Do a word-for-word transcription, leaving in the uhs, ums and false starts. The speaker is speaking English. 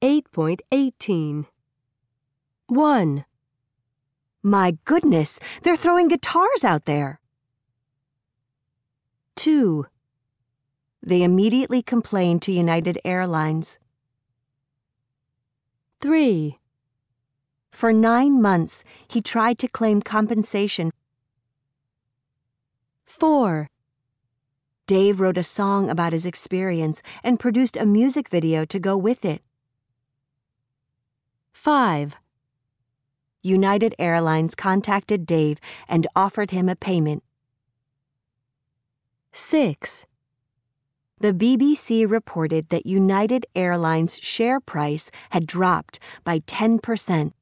eight point eighteen. one. My goodness, they're throwing guitars out there. two. They immediately complained to United Airlines. three. For nine months, he tried to claim compensation. four. Dave wrote a song about his experience and produced a music video to go with it. five. United Airlines contacted Dave and offered him a payment. six. The B B C reported that United Airlines' share price had dropped by ten percent.